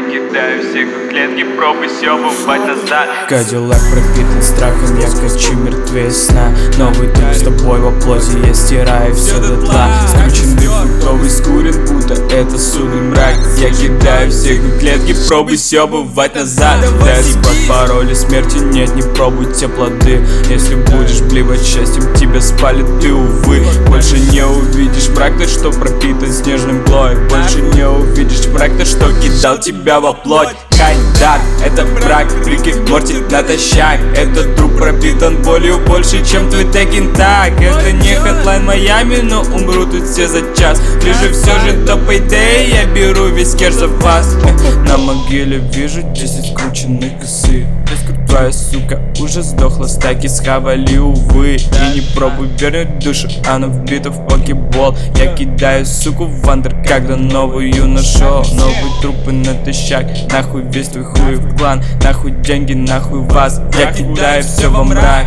кидаю всех в клетки, пробуй съебывать назад. Кадиллак пропитан страхом, я хочу мертвее сна. Новый труп с тобой во плоти, я стираю все дотла. Скрученный фруктовый скурен, будто это судный мрак. Я кидаю всех в клетки, пробуй съебывать назад. Дэспот, пароли смерти нет, не пробуй те плоды. Если будешь блевать счастьем, тебя спалит ты, увы. Больше не увидишь мрак, тот, что пропитан снежным глоем. Больше не увидишь мрак, тот, что кидал тебя во плоть. Хайдар, это брак, Рики Морти натощак. Этот труп пропитан болью больше, чем твой Tekken Tag. Это не Hotline Miami, но умрут тут все за час. Ближе все же до Payday, я беру весь кэш за вас. На могиле вижу 10 скрученных косы. Твоя сука уже сдохла, стаки схавали, увы. И не пробуй вернуть душу, она вбита в покебол. Я кидаю суку в андер, когда новую нашел. Новые трупы натощак, нахуй весь твой хуй в клан. Нахуй деньги, нахуй вас, я кидаю все во мрак.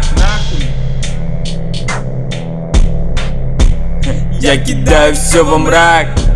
Я кидаю все во мрак.